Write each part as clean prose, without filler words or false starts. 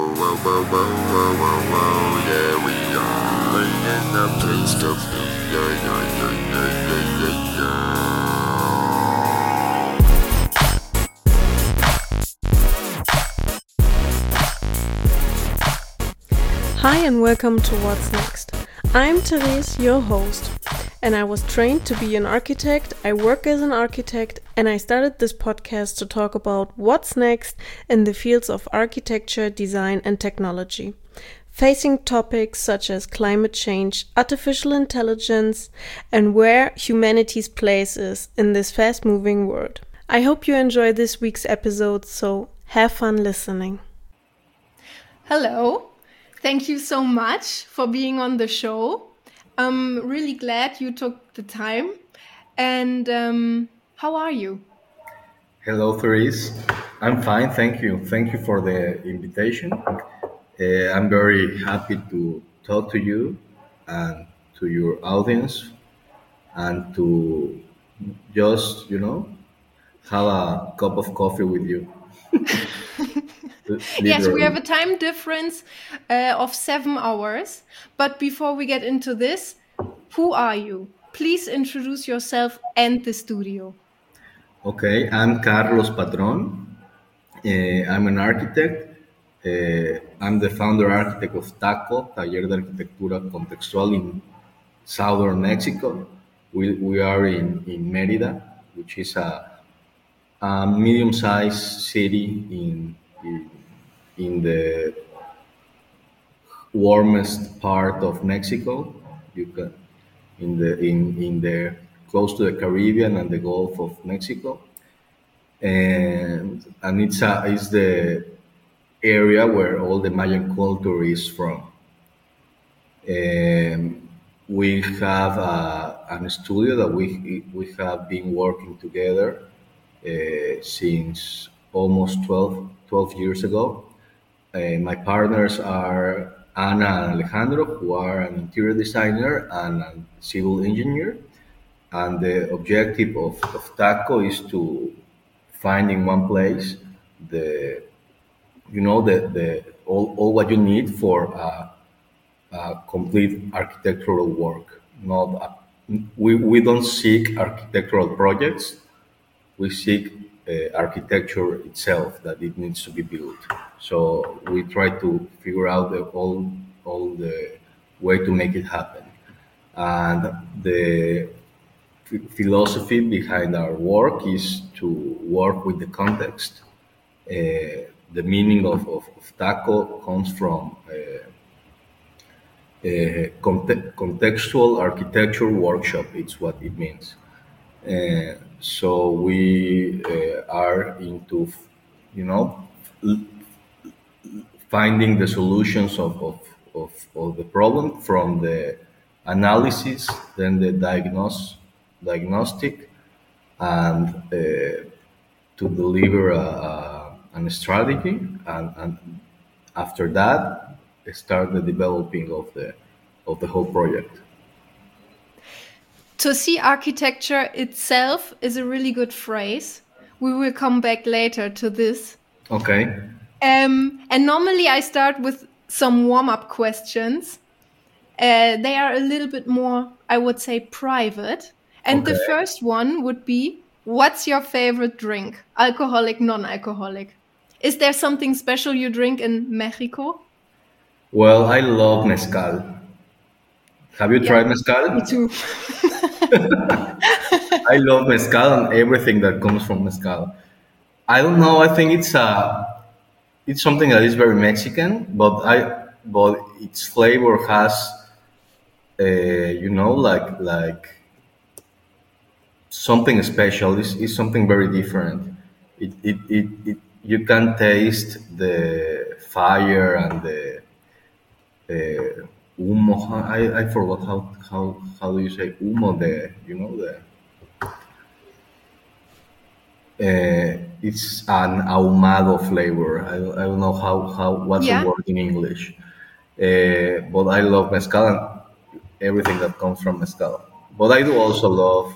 Whoa, whoa, whoa, whoa, whoa, whoa, yeah, we are bringing the taste of yeah, yeah, yeah, yeah, yeah, Hi and welcome to What's Next. I'm Therese, your host, and I was trained to be an architect, I work as an architect, and I started this podcast to talk about what's next in the fields of architecture, design, and technology, facing topics such as climate change, artificial intelligence, and where humanity's place is in this fast-moving world. I hope you enjoy this week's episode, so have fun listening. Hello. Thank you so much for being on the show. I'm really glad you took the time. And how are you? Hello, Therese. I'm fine, thank you. Thank you for the invitation. I'm very happy to talk to you and to your audience and to just, have a cup of coffee with you, Yes, we have literally. a time difference of 7 hours. But before we get into this, who are you? Please introduce yourself and the studio. Okay, I'm Carlos Patron. I'm an architect. I'm the founder architect of TACO, Taller de Arquitectura Contextual in southern Mexico. We are in Merida, which is a medium-sized city in the warmest part of Mexico. You can in the close to the Caribbean and the Gulf of Mexico, and it's the area where all the Mayan culture is from. We have an studio that we have been working together since almost 12 years ago. My partners are Ana and Alejandro, who are an interior designer and a civil engineer. And the objective of TACO is to find in one place the the all what you need for complete architectural work. Not we don't seek architectural projects. We seek architecture itself that it needs to be built. So we try to figure out all the way to make it happen. And the philosophy behind our work is to work with the context. The meaning of taco comes from contextual architecture workshop. It's what it means. So we are into, you know, finding the solutions of the problem from the analysis, then the diagnostic, and to deliver a strategy, and after that, start the developing of the whole project. To see architecture itself is a really good phrase. We will come back later to this. Okay. And normally I start with some warm-up questions. They are a little bit more, I would say, private. And the Okay. first one would be, what's your favorite drink? Alcoholic, non-alcoholic? Is there something special you drink in Mexico? Well, I love mezcal. Have you Yeah, tried me mezcal? too. I love mezcal and everything that comes from mezcal. I don't know. I think it's something that is very Mexican, but its flavor has like something special. It's something very different. You can taste the fire and the humo. I forgot how do you say humo? It's an ahumado flavor. I don't know how what's the Yeah. word in English. But I love mezcal and everything that comes from mezcal. But I do also love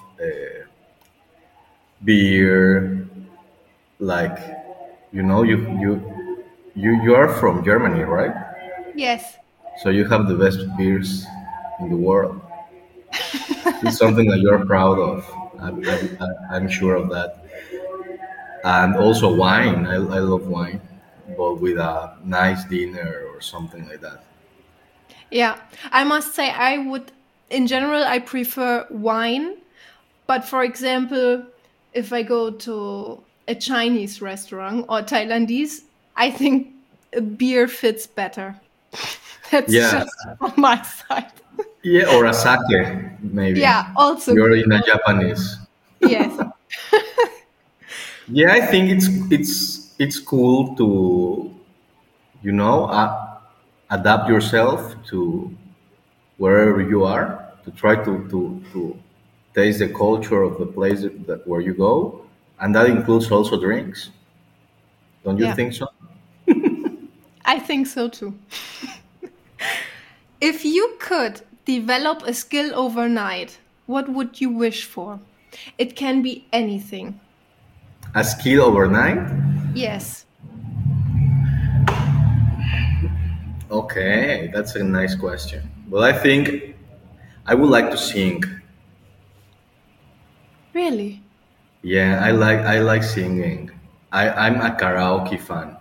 beer, like you you are from Germany, right? Yes. So you have the best beers in the world. It's something that you're proud of. I'm sure of that. And also wine. I love wine, but with a nice dinner or something like that. Yeah. I must say, in general, I prefer wine. But for example, if I go to a Chinese restaurant or Thailandese, I think a beer fits better. That's Yeah, just from my side. yeah, or a sake maybe. Yeah, also You're good. in a Japanese. Yes. Yeah, I think it's cool to you know adapt yourself to wherever you are to try to taste the culture of the place where you go, and that includes also drinks. Don't you Yeah, think so? I think so too. If you could develop a skill overnight, what would you wish for? It can be anything. A skill overnight? Yes. Okay, that's a nice question. Well, I think I would like to sing. Really? Yeah, I like singing. I'm a karaoke fan.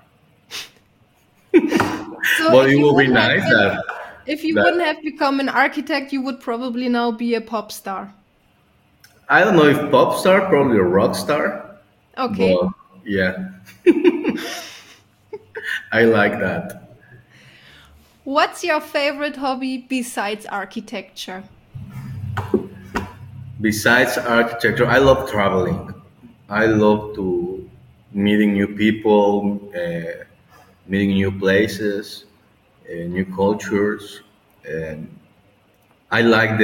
So But it will be nice if you that wouldn't have become an architect, you would probably now be a pop star. I don't know if pop star, probably a rock star, but Okay. yeah, I like that. What's your favorite hobby besides architecture? Besides architecture, I love traveling. I love to meeting new people, meeting new places, new cultures, and I like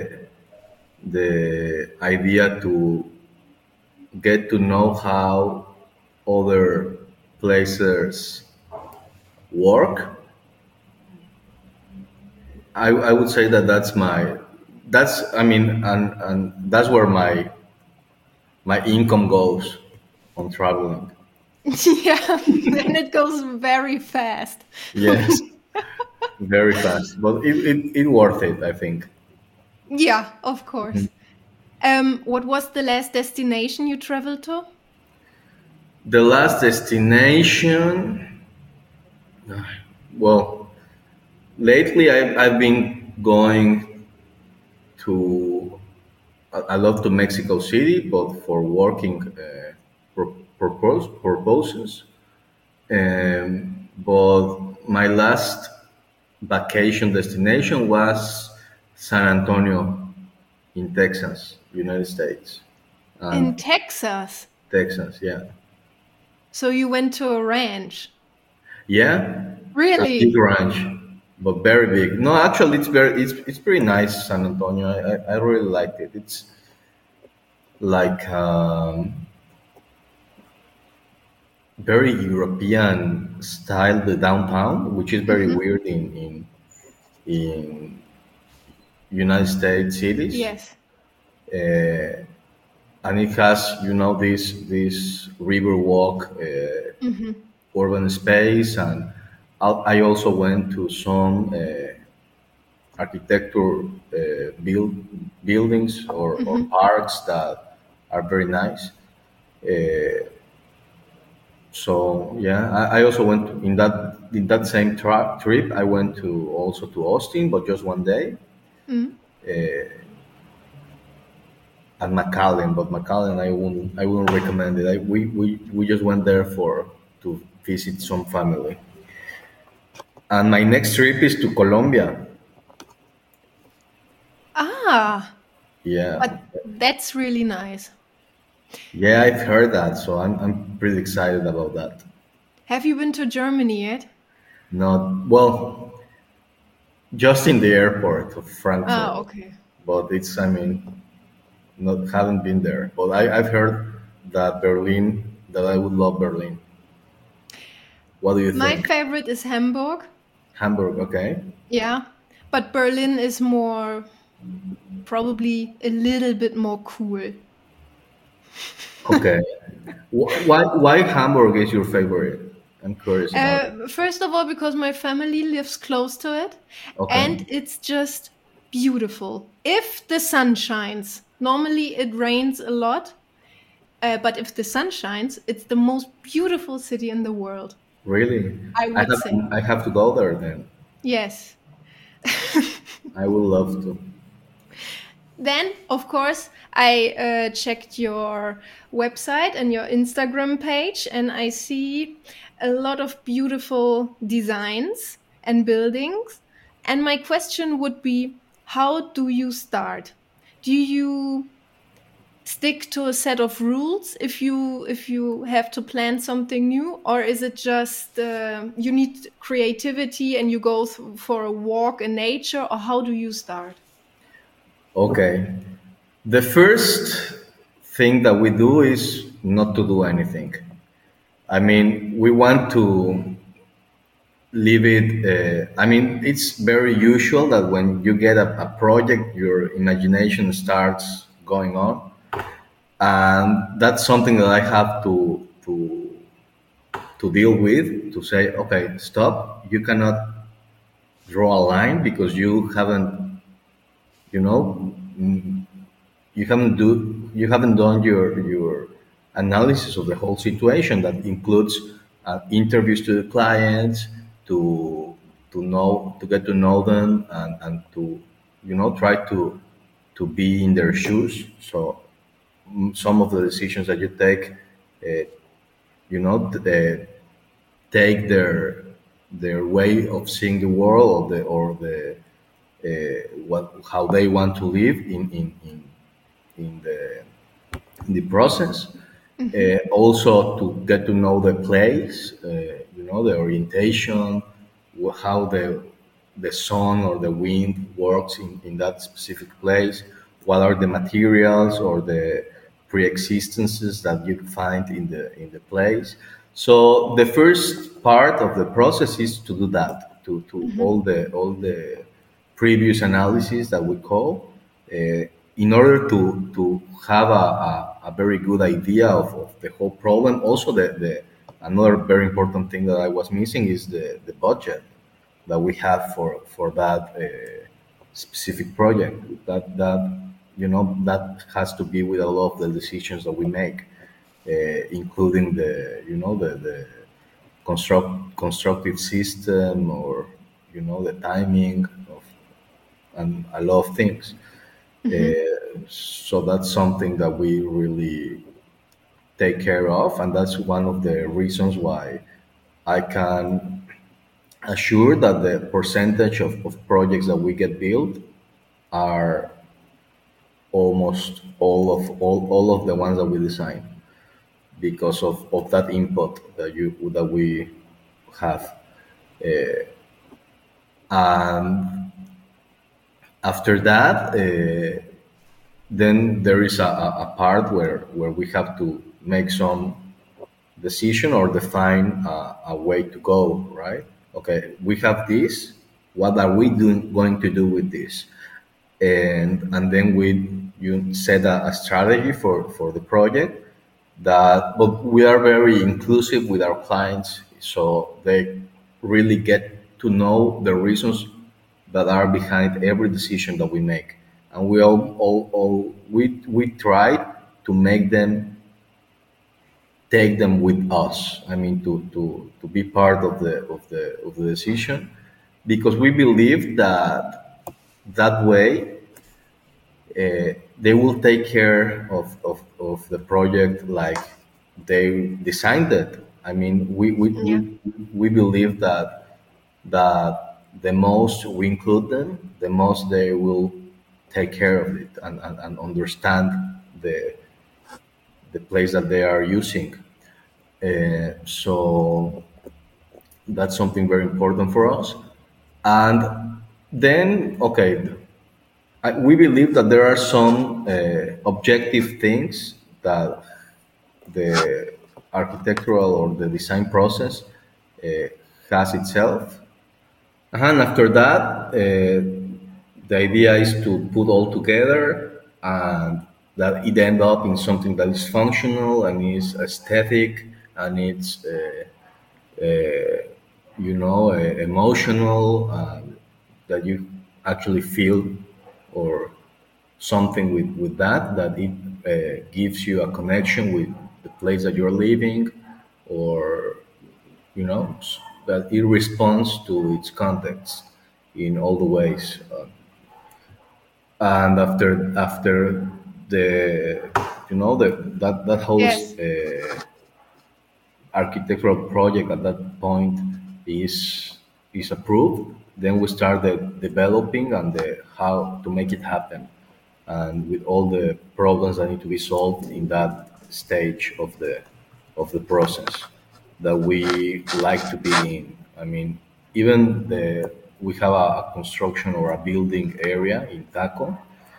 the idea to get to know how other places work. I would say that that's I mean and that's where my income goes on traveling. Yeah, and it goes very fast. Yes, very fast, but it worth it, I think. Yeah, of course. What was the last destination you traveled to? The last destination, well, lately I've been going to I love to Mexico City, but for working purposes. But my last vacation destination was San Antonio in Texas, United States. In And Texas. Texas, yeah. So you went to a ranch. Yeah, a big Really? ranch, but very big. No, actually, it's pretty nice, San Antonio. I really liked it. It's like very European style, the downtown, which is very Hmm. weird in United States cities. Yes. And it has this river walk, Hmm. urban space, and I also went to some architecture buildings or Hmm. parks that are very nice. So yeah, I also went in that same trip. I went to also to Austin, but just one day, Hmm. and McAllen. But McAllen, I wouldn't recommend it. We just went there for to visit some family. And my next trip is to Colombia. Ah, Yeah, but that's really nice. yeah, I've heard that, so I'm pretty excited about that. Have you been to Germany yet? Not well, just in the airport of Ah, Frankfurt, okay. but it's I mean not haven't been there. But I've heard that I would love Berlin. What do you My think? favorite is Hamburg. Hamburg, okay, Yeah, but Berlin is probably a little bit more cool. okay. Why Hamburg is your favorite? I'm curious about it. First of all, because my family lives close to it, Okay. and it's just beautiful. If the sun shines, normally it rains a lot, but if the sun shines, it's the most beautiful city in the world, Really? I I would have say. I have to go there then. Yes. I would love to. Then, of course, I checked your website and your Instagram page, and I see a lot of beautiful designs and buildings. And my question would be, how do you start? Do you stick to a set of rules if you have to plan something new, or is it just you need creativity and you go for a walk in nature, or how do you start? Okay. The first thing that we do is not to do anything. I mean, we want to leave it. I mean, it's very usual that when you get a project, your imagination starts going on, and that's something that I have to deal with. To say, okay, stop. You cannot draw a line because you haven't, you know, you haven't done your analysis of the whole situation that includes interviews to the clients to get to know them and to try to be in their shoes. So some of the decisions that you take, you know, take their way of seeing the world or the what how they want to live in the process. Also to get to know the place, the orientation, how the sun or the wind works in that specific place. What are the materials or the pre-existences that you find in the place? So the first part of the process is to do that, to all the previous analysis that we call, in order to have a very good idea of the whole problem. Also, the another very important thing that I was missing is the budget that we have for that specific project. That has to be with a lot of the decisions that we make, including the constructive system, or the timing of, and a lot of things. So that's something that we really take care of, and that's one of the reasons why I can assure that the percentage of projects that we get built are almost all of the ones that we design, because of that input that we have. And after that, then there is a part where we have to make some decision or define a way to go, right? Okay, we have this. What are we going to do with this? And then you set a strategy for the project. But we are very inclusive with our clients, so they really get to know the reasons that are behind every decision that we make, and we try to make them take them with us. I mean, to be part of the decision, because we believe that way they will take care of the project like they designed it. I mean, Yeah. we believe that the most we include them, the most they will take care of it and understand the the place that they are using. So that's something very important for us. And then, okay, we believe that there are some objective things that the architectural or the design process uh, has itself. And after that, the idea is to put all together and that it end up in something that is functional and is aesthetic and it's emotional, that you actually feel, or something with that it gives you a connection with the place that you're living, or that it responds to its context in all the ways. And after the that whole Yes. architectural project at that point is approved, then we started developing and how to make it happen, and with all the problems that need to be solved in that stage of the process that we like to be in. I mean, even we have a construction or a building area in Taco.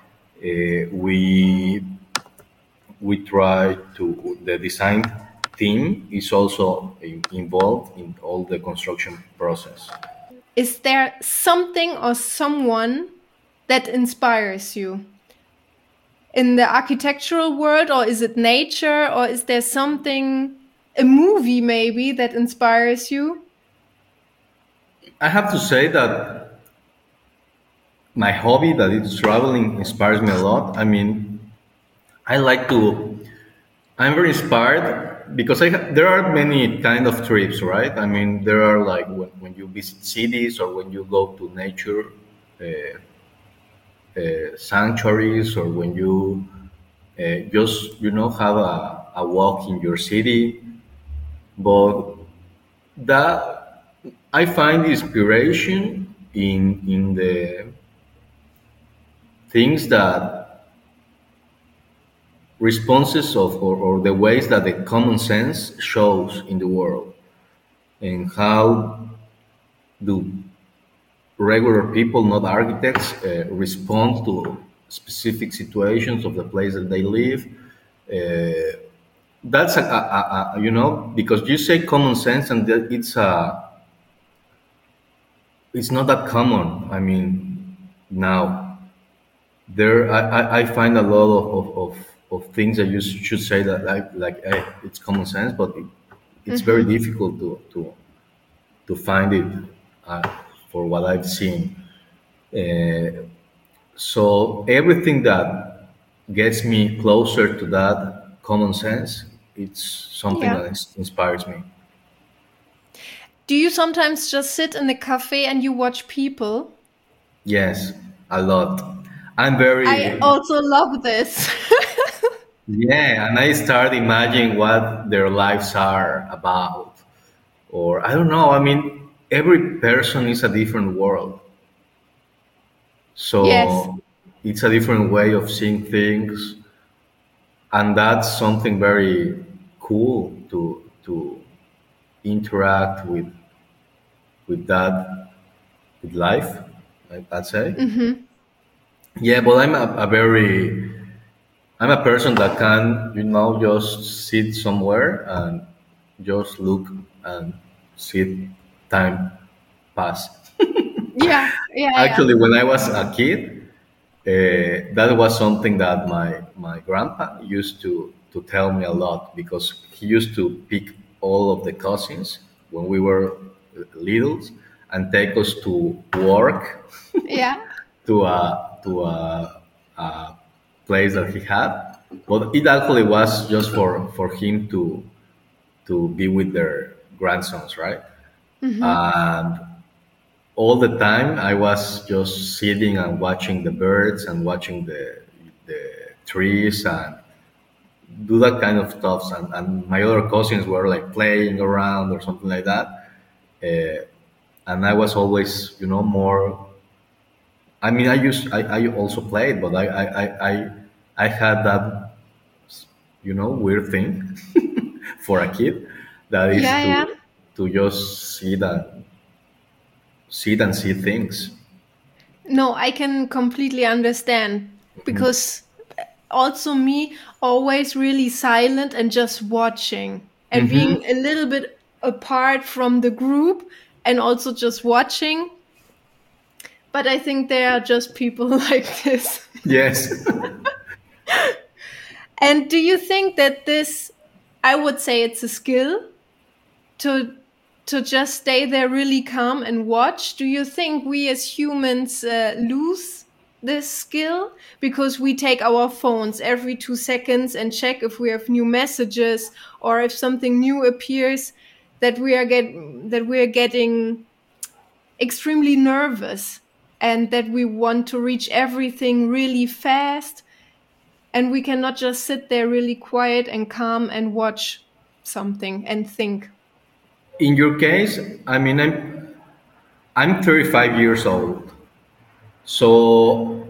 We try to the design team is also involved in all the construction process. Is there something or someone that inspires you in the architectural world, or is it nature, or is there something, a movie maybe, that inspires you? I have to say that my hobby, that is traveling, inspires me a lot. I mean, I like to. I'm very inspired because there are many kind of trips, right? I mean, there are like when you visit cities, or when you go to nature sanctuaries, or when you just have a walk in your city. But that I find inspiration in the things that responses of, or the ways that the common sense shows in the world, and how do regular people, not architects, respond to specific situations of the place that they live. That's because you say common sense, and that it's not that common. I mean, now I find a lot of things that you should say that like hey, it's common sense, but it's very difficult to find it, uh, for what I've seen. Uh, so everything that gets me closer to that common sense, it's something Yeah. that inspires me. Do you sometimes just sit in a cafe and you watch people? Yes, a lot. I'm I very also love this. Yeah, and I start imagining what their lives are about, or I don't know. I mean, every person is a different world, Yes. so it's a different way of seeing things, and that's something very cool to interact with that with life. I'd say. Yeah, but I'm a person that can, just sit somewhere and just look and see time pass. Yeah. Yeah. Yeah. Actually, when I was a kid, that was something that my grandpa used to tell me a lot, because he used to pick all of the cousins when we were littles and take us to work Yeah. to a place that he had, but it actually was just for him to be with their grandsons, right? And all the time I was just sitting and watching the birds and watching the trees and do that kind of stuff, and my other cousins were like playing around or something like that, and I was always, more. I mean, I also played, but I had that weird thing for a kid, that is Yeah. Yeah. to just sit and see things. No, I can completely understand, because also me, always really silent and just watching and being a little bit apart from the group and also just watching. But I think there are just people like this. Yes. And do you think that this, I would say it's a skill to to just stay there really calm and watch? Do you think we as humans lose this skill because we take our phones every 2 seconds and check if we have new messages or if something new appears, that we are getting extremely nervous and that we want to reach everything really fast, and we cannot just sit there really quiet and calm and watch something and think? In your case, I mean, I'm 35 years old, so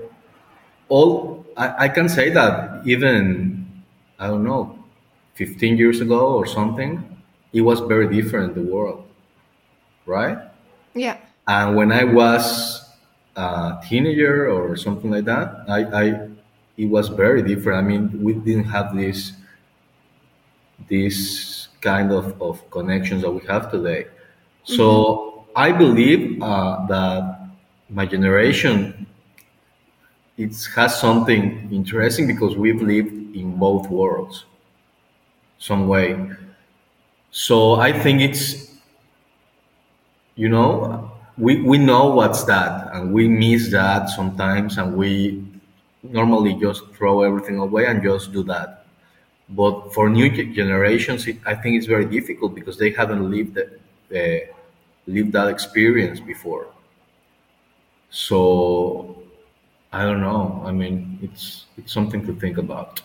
I can say that even, I don't know, 15 years ago or something, it was very different, the world, right? Yeah. And when I was a teenager or something like that, it was very different. I mean, we didn't have this kind of connections that we have today. So I believe that my generation, it has something interesting because we've lived in both worlds some way. So I think it's, we know what's that, and we miss that sometimes, and we normally just throw everything away and just do that. But for new generations, I think it's very difficult because they haven't lived that experience before. So I don't know. I mean, it's something to think about.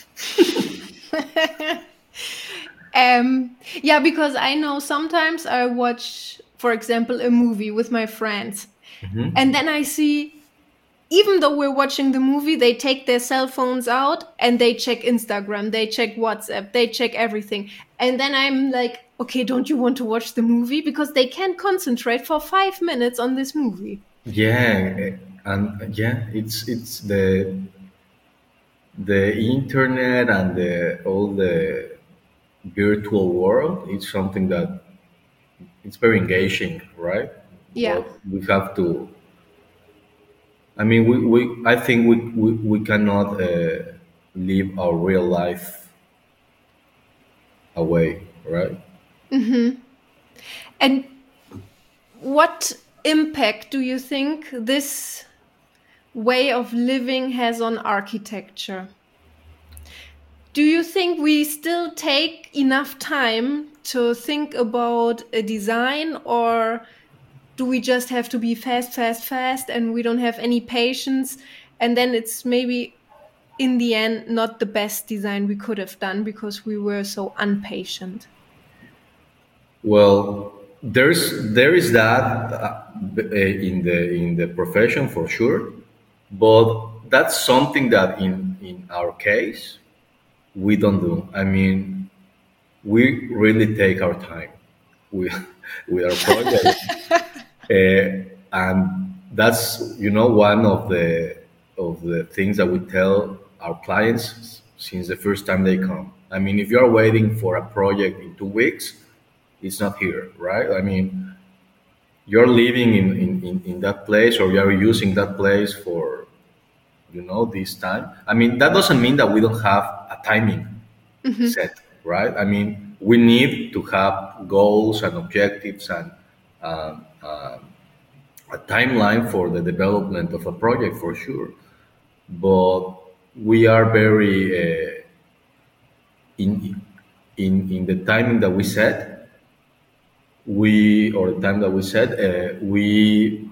Yeah, because I know sometimes I watch, for example, a movie with my friends, and then I see, even though we're watching the movie, they take their cell phones out and they check Instagram, they check WhatsApp, they check everything. And then I'm like, okay, don't you want to watch the movie? Because they can't concentrate for 5 minutes on this movie. Yeah, and yeah, it's the internet and all the virtual world. It's something that it's very engaging, right? Yeah. But we have to. I mean, I think we cannot live our real life away, right? And what impact do you think this way of living has on architecture? Do you think we still take enough time to think about a design, or do we just have to be fast, fast, fast, and we don't have any patience? And then it's maybe in the end not the best design we could have done because we were so impatient. Well, there is that in the profession for sure, but that's something that in our case we don't do. I mean, we really take our time with with our projects, and that's one of the things that we tell our clients since the first time they come. I mean, if you are waiting for a project in 2 weeks, it's not here, right? I mean, you're living in that place, or you're using that place for this time. I mean, that doesn't mean that we don't have a timing set, right? I mean, we need to have goals and objectives and um, um, a timeline for the development of a project for sure. But we are very in in the timing that we set. The time that we set, we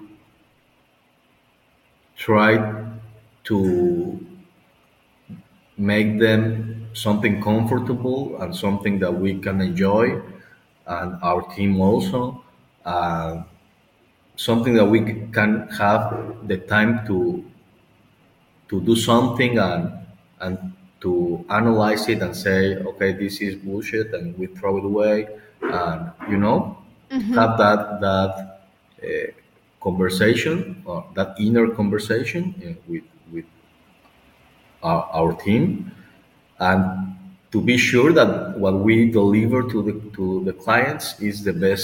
try to make them something comfortable and something that we can enjoy, and our team also, uh, something that we can have the time to do something and to analyze it and say, okay, this is bullshit, and we throw it away, and to have that conversation, or that inner conversation, with our team, and to be sure that what we deliver to the clients is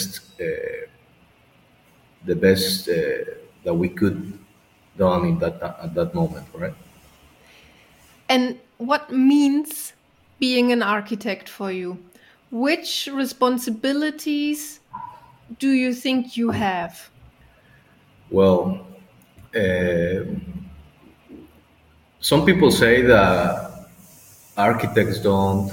the best that we could done in that at that moment, right? And what means being an architect for you? Which responsibilities do you think you have? Well, uh, some people say that architects don't,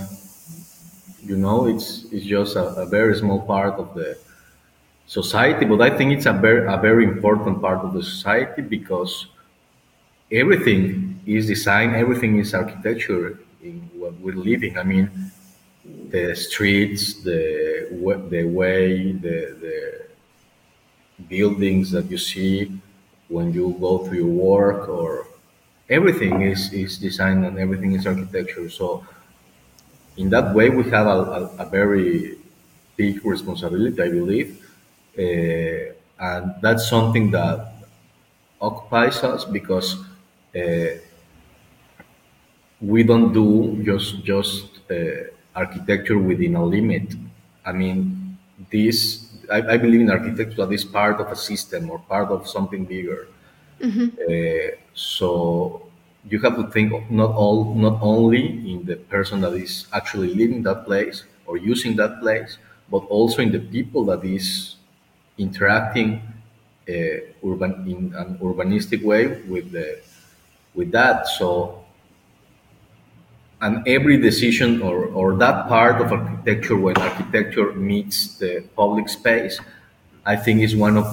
it's just a very small part of the society, but I think it's a very important part of the society because everything is design, everything is architecture in what we're living. I mean, the streets, the way, the buildings that you see when you go to your work, or everything is design and everything is architecture. So in that way, we have a very big responsibility, I believe, and that's something that occupies us because we don't do just architecture within a limit. I mean, I believe in architecture that is part of a system or part of something bigger. So you have to think of not only in the person that is actually living that place or using that place, but also in the people that is interacting in an urbanistic way with that. So, and every decision or that part of architecture, when architecture meets the public space, I think is one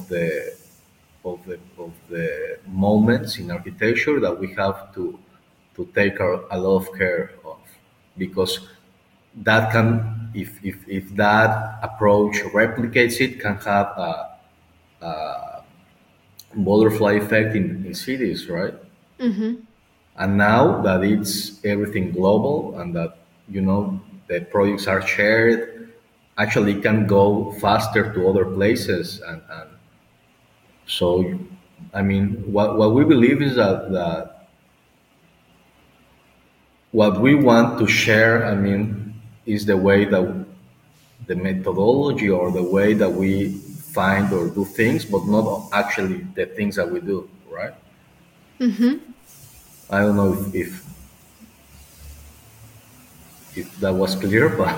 of the moments in architecture that we have to take a lot of care of, because that can, if that approach replicates, it can have a butterfly effect in cities, right? And now that it's everything global and that the projects are shared, actually it can go faster to other places, and so I mean what we believe is that what we want to share, I mean, is the way that the methodology or the way that we find or do things, but not actually the things that we do, right? I don't know if that was clear, but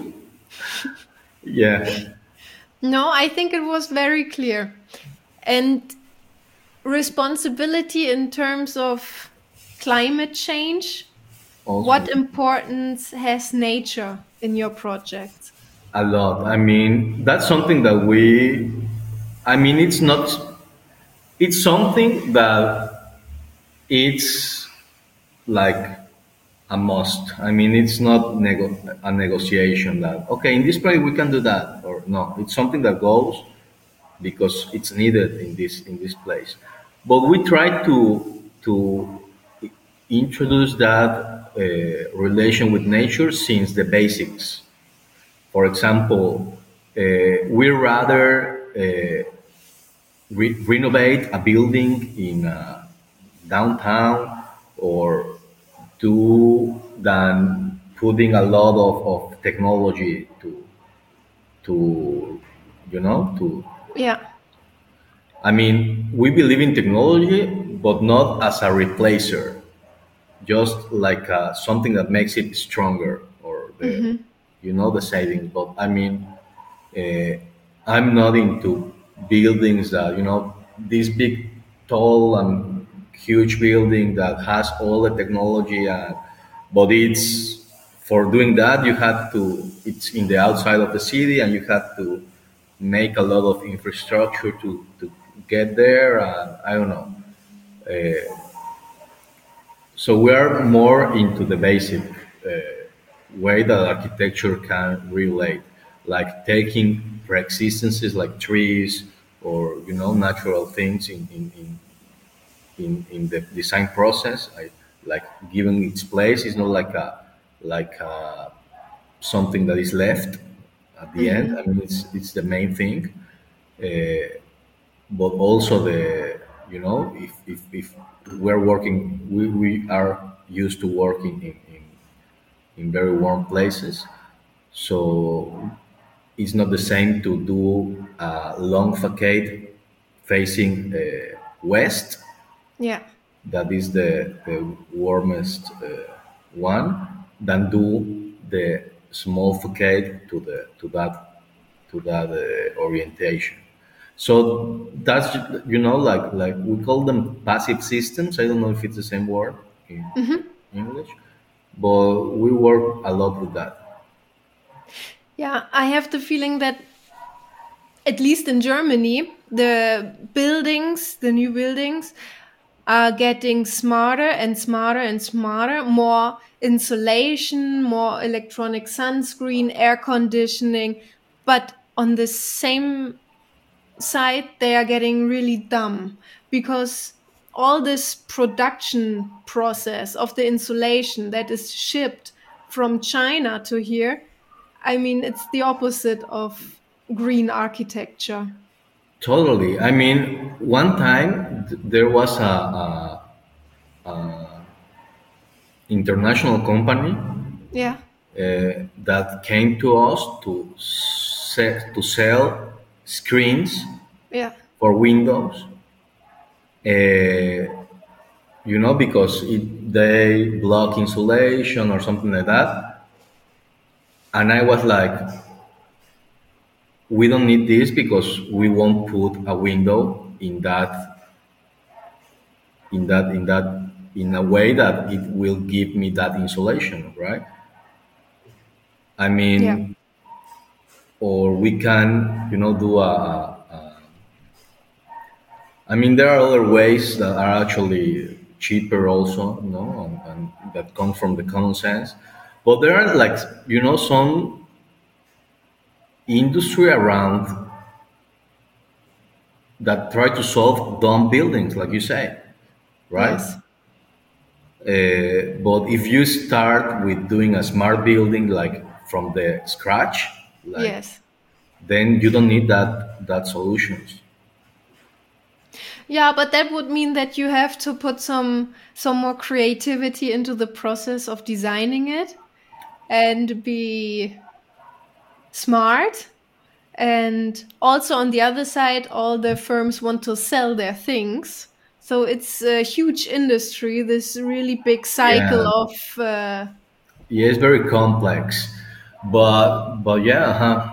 yeah. No, I think it was very clear. And responsibility in terms of climate change, what Also, importance has nature in your project? a lot. I mean, that's something that I mean, it's something that it's like a must. I mean, it's not a negotiation that, okay, in this place we can do that, or no, it's something that goes because it's needed in this place. But we try to introduce that relation with nature since the basics. For example, we rather renovate a building in downtown or do than putting a lot of technology to to Yeah. I mean, we believe in technology, but not as a replacer, just like something that makes it stronger or the savings. But I mean, uh, I'm not into buildings that, this big, tall, and huge building that has all the technology, but it's for doing that, it's in the outside of the city, and you have to make a lot of infrastructure to get there. And I don't know. So we are more into the basic way that architecture can relate, like taking pre-existences like trees or natural things in the design process. Like giving its place is not like something that is left at the end. I mean, it's the main thing, but also if we're working, we are used to working in very warm places, so it's not the same to do a long facade facing west, Yeah. that is the warmest one, than do the small facade to that orientation. So that's, like we call them passive systems. I don't know if it's the same word in English, but we work a lot with that. Yeah, I have the feeling that at least in Germany, the new buildings are getting smarter and smarter and smarter, more insulation, more electronic sunscreen, air conditioning. But on the same side, they are getting really dumb because all this production process of the insulation that is shipped from China to here, I mean, it's the opposite of green architecture. Totally. I mean, one time there was a international company Yeah, that came to us to sell screens yeah, for Windows. Because they block insulation or something like that. And I was like, we don't need this because we won't put a window in a way that it will give me that insulation, right? I yeah. mean, or we can, do I mean, there are other ways that are actually cheaper also, and that come from the common sense. But there are, like, some industry around that try to solve dumb buildings, like you say, right? Yes, But if you start with doing a smart building, like from the scratch, like, yes. then you don't need that solutions. Yeah, but that would mean that you have to put some more creativity into the process of designing it and be smart. And also on the other side, all the firms want to sell their things. So it's a huge industry, this really big cycle Yeah, of yeah, it's very complex, but yeah,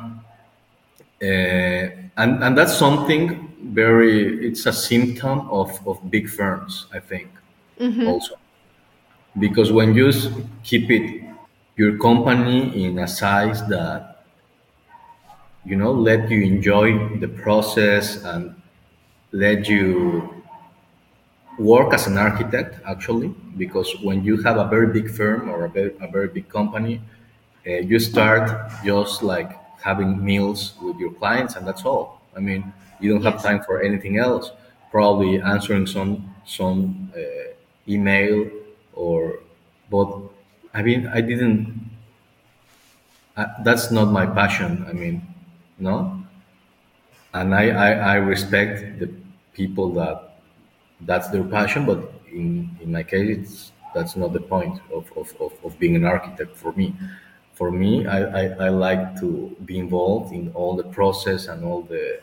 and that's something very. It's a symptom of big firms, I think, also, because when you keep your company in a size that let you enjoy the process and let you work as an architect, actually, because when you have a very big firm or a very big company, you start just like having meals with your clients, and that's all. I mean, you don't have yes, time for anything else. Probably answering some email, or but I mean, I didn't. That's not my passion. I mean, no, and I respect the people that that's their passion, but in my case, that's not the point of being an architect for me. For me, I like to be involved in all the process and all the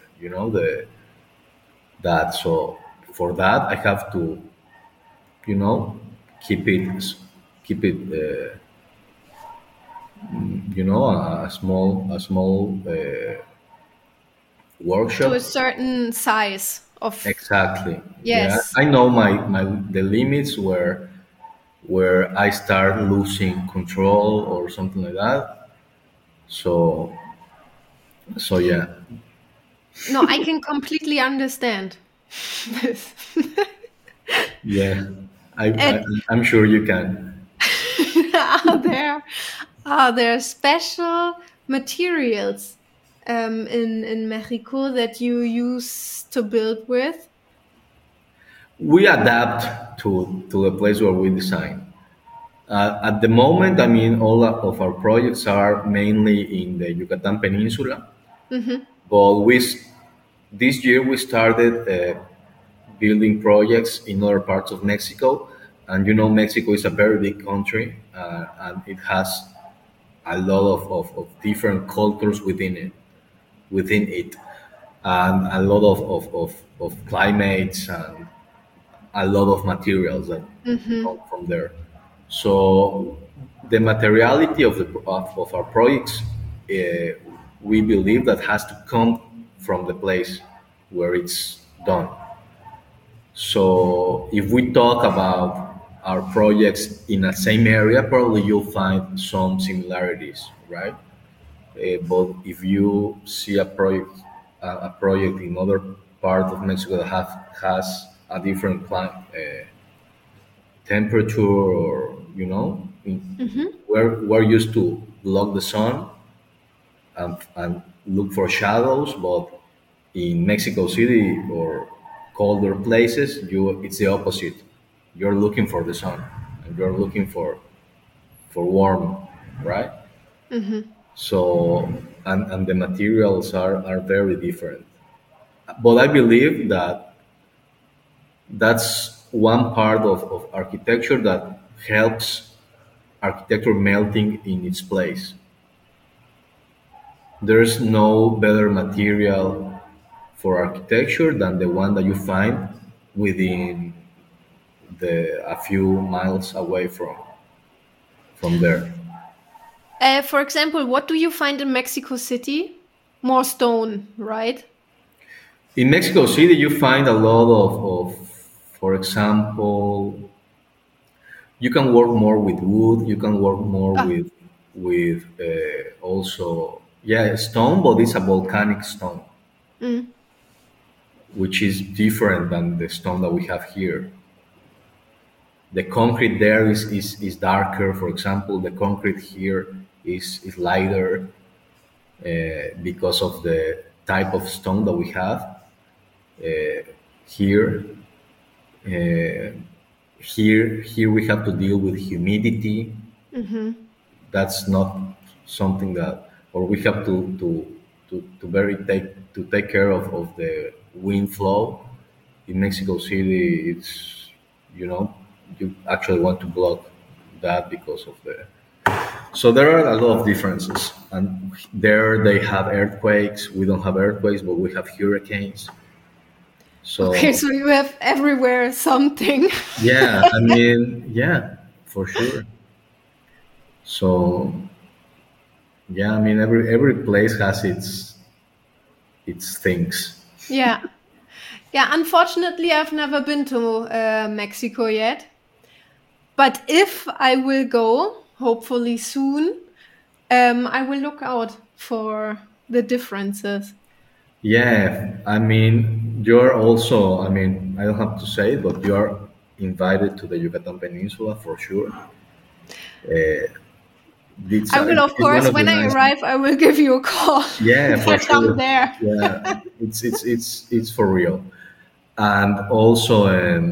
that. So for that, I have to you know keep it a small to workshop. a certain size of Exactly. Yeah, yes. I know my the limits where I start losing control or something like that. So yeah, No, I can completely understand this. yeah. And I'm sure you can. are there are there special materials in Mexico that you use to build with? We adapt to the place where we design. At the moment, I mean, all of our projects are mainly in the Yucatan Peninsula. Hmm. But this year we started building projects in other parts of Mexico, and Mexico is a very big country, and it has a lot of different cultures within it, and a lot of climates and a lot of materials that come Hmm. from there. So the materiality of our projects, uh, we believe that has to come from the place where it's done. So if we talk about our projects in the same area, probably you'll find some similarities, right? But if you see a project in other part of Mexico that has a different climate, temperature, or we're used to block the sun and look for shadows, but in Mexico City or colder places, it's the opposite. You're looking for the sun, and you're looking for warm, right? So and the materials are very different. But I believe that that's one part of architecture that helps architecture melting in its place. There's no better material for architecture than the one that you find within a few miles away from there. For example, what do you find in Mexico City? More stone, right? In Mexico City, you find a lot for example, you can work more with wood. You can work more Ah, with also, yeah, stone, but it's a volcanic stone, mm, which is different than the stone that we have here. The concrete there is darker. For example, the concrete here is lighter because of the type of stone that we have here. Uh, here we have to deal with humidity. That's not something that, or we have to take care of the wind flow. In Mexico City, it's, you know, you actually want to block that because of the. So there are a lot of differences, and there they have earthquakes. We don't have earthquakes, but we have hurricanes. okay, So so you have everywhere something. yeah, I mean, yeah, for sure. So yeah, I mean, every place has its things. Yeah. Yeah, unfortunately, I've never been to Mexico yet. But if I will go, hopefully soon, I will look out for the differences. Yeah, I mean, you're also, I mean, I don't have to say it, but you're invited to the Yucatan Peninsula for sure. I will, of It's one course, of the when I nice. arrive, I will give you a call Yeah, if for I come sure. there. Yeah, it's for real. And also,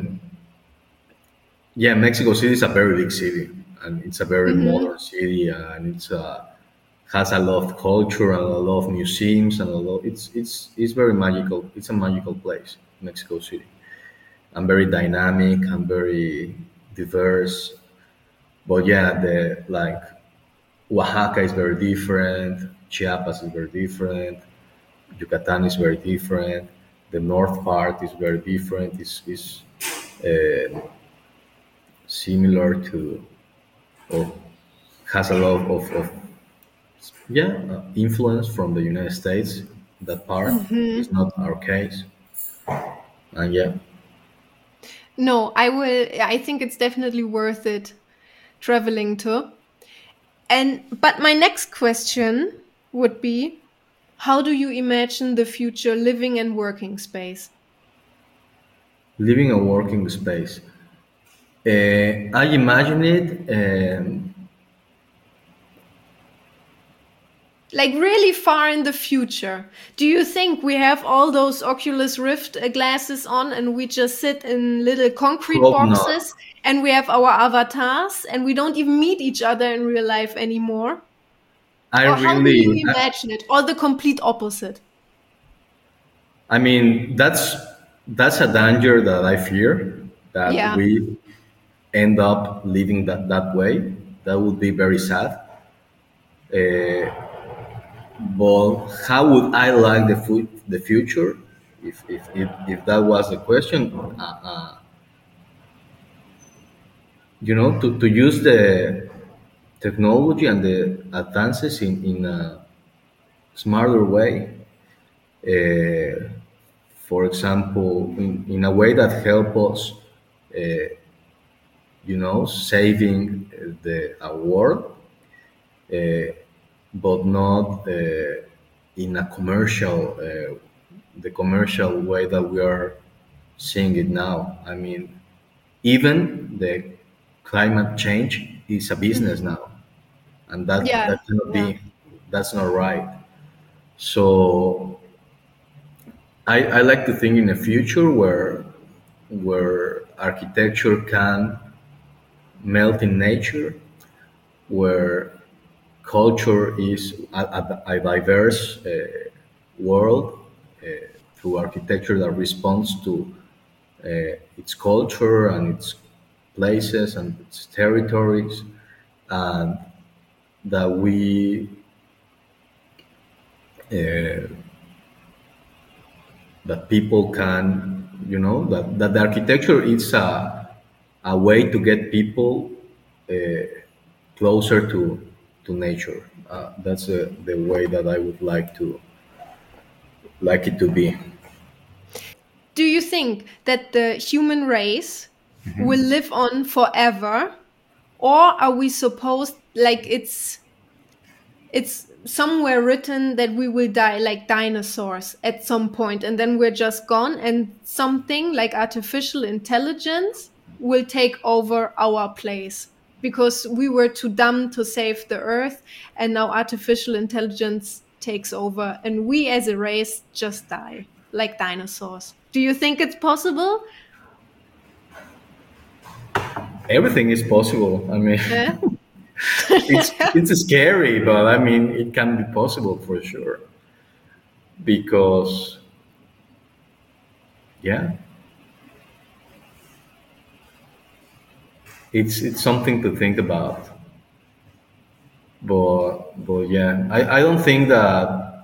yeah, Mexico City is a very big city, and it's a very Hmm. modern city, and has a lot of culture and a lot of museums and a lot. It's very magical. It's a magical place, Mexico City, and very dynamic and very diverse. But yeah, the like Oaxaca is very different. Chiapas is very different. Yucatan is very different. The north part is very different. Is similar to, or has a lot of yeah, influence from the United States. That part is not our case, and yeah, No, I will. I think it's definitely worth it traveling to. And but my next question would be, how do you imagine the future living and working space? living and working space. I imagine it. Like really far in the future. Do you think we have all those Oculus Rift glasses on and we just sit in little concrete Hope not. boxes and we have our avatars and we don't even meet each other in real life anymore? I Or how do really, you imagine it? Or the complete opposite? I mean, that's a danger that I fear, that Yeah. we end up living that way. That would be very sad. But how would I like the future? If that was the question, to use the technology and the advances in smarter way. Uh, for example, in a way that help us, saving the our world, but not in a the commercial way that we are seeing it now. I mean, even the climate change is a business now, and Yeah, that cannot yeah. be, that's not right. So I like to think in a future where architecture can melt in nature, where culture is a diverse world through architecture that responds to its culture and its places and its territories, and that we that people can, that the architecture is a way to get people closer to nature. That's the way that I would like it to be. Do you think that the human race will live on forever, or are we supposed, like, it's somewhere written that we will die like dinosaurs at some point and then we're just gone, and something like artificial intelligence will take over our place because we were too dumb to save the earth, and now artificial intelligence takes over and we as a race just die like dinosaurs? Do you think it's possible? Everything is possible. I mean, Yeah. it's scary, but I mean, it can be possible for sure. Because yeah, it's something to think about. But yeah, I don't think that.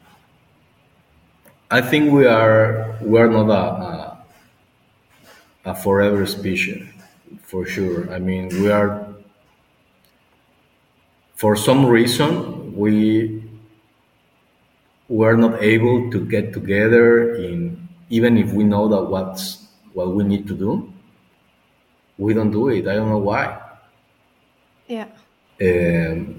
I think we are not a forever species, for sure. I mean, we are, for some reason, we're not able to get together in, even if we know that what we need to do, we don't do it. I don't know why. Yeah. Um,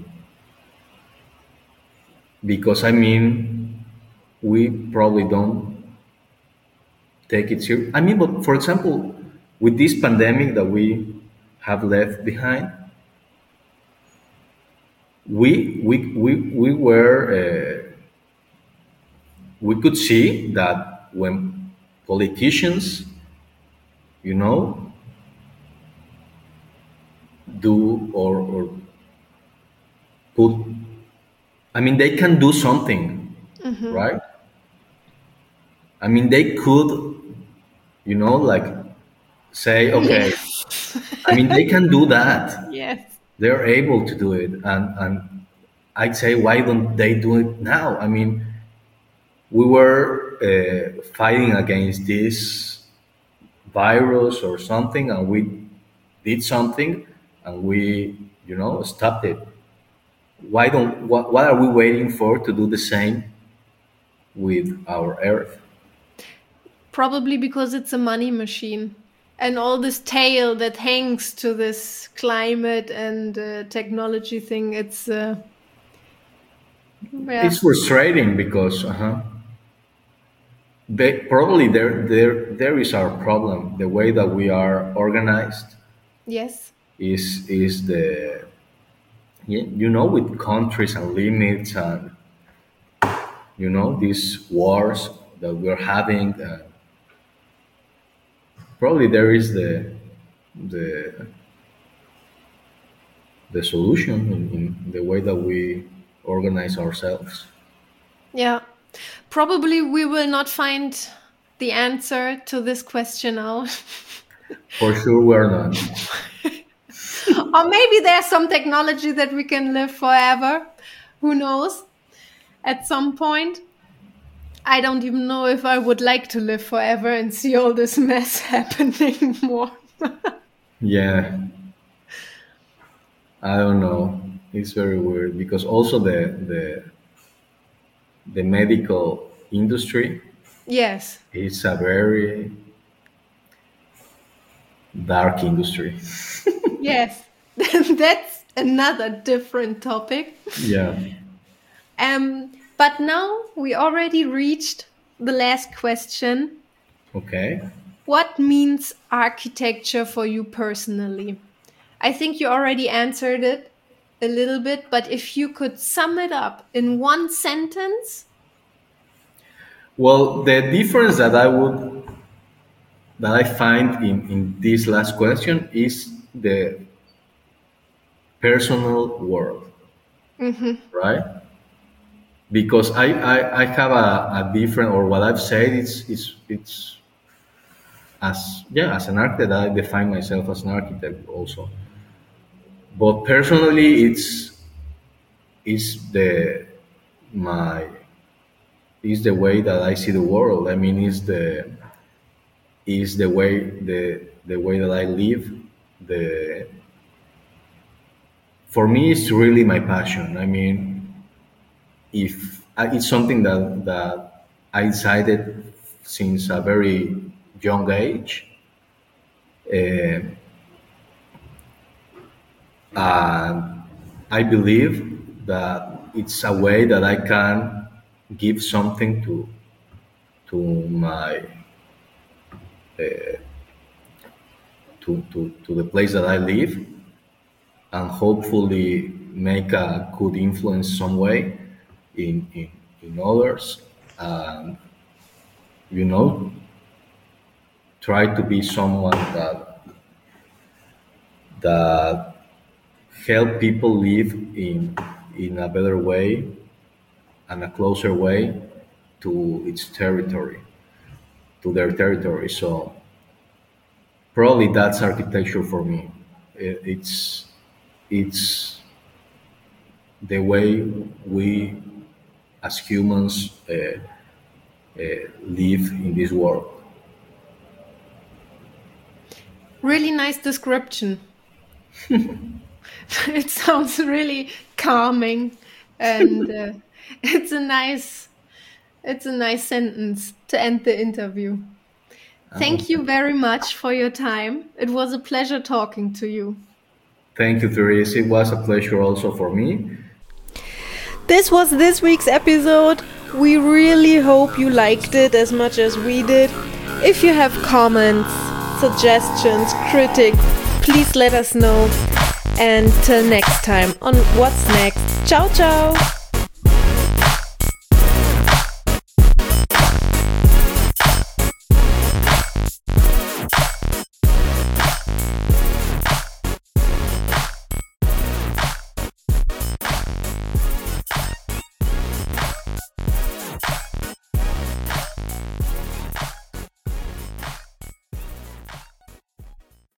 because I mean, we probably don't take it serious. I mean, but for example, with this pandemic that we have left behind, we were we could see that when politicians, you know, do or put, I mean, they can do something, Hmm. right? I mean, they could, like say, okay, I mean, they can do that. Yes. They're able to do it. And I'd say, why don't they do it now? I mean, we were fighting against this virus or something, and we did something, and we, stopped it. Why don't, what are we waiting for to do the same with our earth? Probably because it's a money machine. And all this tail that hangs to this climate and technology thing, it's, It's yeah, frustrating because probably there is our problem. The way that we are organized yes, is the, with countries and limits, and these wars that we're having. Probably there is the the solution in the way that we organize ourselves. yeah. Probably we will not find the answer to this question now. For sure, we're not. Or maybe there's some technology that we can live forever. Who knows? At some point. I don't even know if I would like to live forever and see all this mess happening more. Yeah, I don't know. It's very weird because also the medical industry Yes. is a very dark industry. Yes. That's another different topic. Yeah. But now we already reached the last question. Okay. What means architecture for you personally? I think you already answered it a little bit, but if you could sum it up in one sentence. Well, the difference that I find in this last question is the personal world, right? Because I have a different, or what I've said it's as an architect I define myself as an architect also. But personally it's my is the way that I see the world. I mean, is the way that I live. The For me, it's really my passion. I mean, if it's something that I decided since a very young age, uh, and I believe that it's a way that I can give something to my to the place that I live, and hopefully make a good influence some way in others, and you know try to be someone that help people live in a better way and a closer way to its territory, to their territory. So probably that's architecture for me. It's the way we as humans live in this world. Really nice description. It sounds really calming, and it's a nice sentence to end the interview. Thank you very much for your time. It was a pleasure talking to you. Thank you, Therese. It was a pleasure also for me. This was this week's episode. We really hope you liked it as much as we did. If you have comments, suggestions, critics, please let us know. And till next time on What's Next. Ciao, ciao!